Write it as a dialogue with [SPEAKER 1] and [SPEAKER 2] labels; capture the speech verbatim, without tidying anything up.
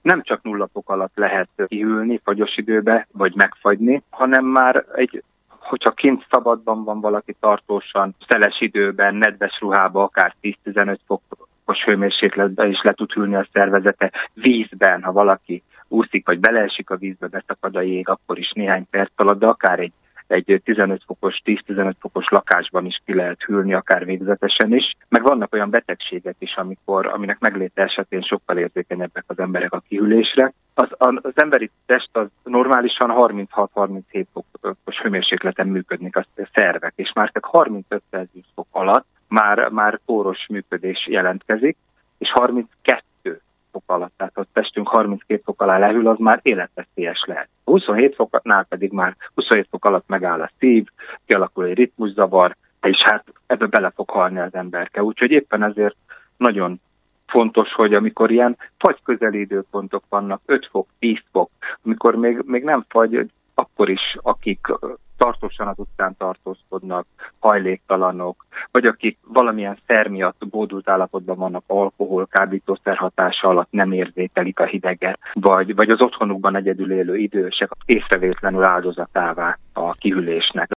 [SPEAKER 1] nem csak nulla fok alatt lehet kihűlni fagyos időbe, vagy megfagyni, hanem már egy, hogyha kint szabadban van valaki tartósan, szeles időben, nedves ruhába, akár tíz-tizenöt fokos hőmérsékletben is le tud hűlni a szervezete. Vízben, ha valaki úszik, vagy beleesik a vízbe, beszakad a jég, akkor is néhány perc alatt, de akár egy egy tizenöt fokos, tíz-tizenöt fokos lakásban is ki lehet hűlni, akár végzetesen is. Meg vannak olyan betegségek is, amikor, aminek megléte esetén sokkal érzékenyebbek az emberek a kihűlésre. Az, az emberi test az normálisan harminchat-harminchét fokos hőmérsékleten működnek a szervek, és már csak harmincöt Celsius fok alatt már, már póros működés jelentkezik, és harminckettő fok alatt, tehát a testünk harminckét fok alá lehűl, az már életveszélyes lehet. huszonhét foknál pedig már huszonhét fok alatt megáll a szív, kialakul egy ritmuszavar, és hát ebbe bele fog halni az emberke. Úgyhogy éppen ezért nagyon fontos, hogy amikor ilyen fagy-közeli időpontok vannak, öt fok, tíz fok, amikor még, még nem fagy, akkor is, akik tartósan az utcán tartózkodnak, hajléktalanok, vagy akik valamilyen szer miatt bódult állapotban vannak, alkohol, kábítószer hatása alatt nem érzékelik a hideget, vagy, vagy az otthonukban egyedül élő idősek észrevétlenül áldozatává a kihűlésnek.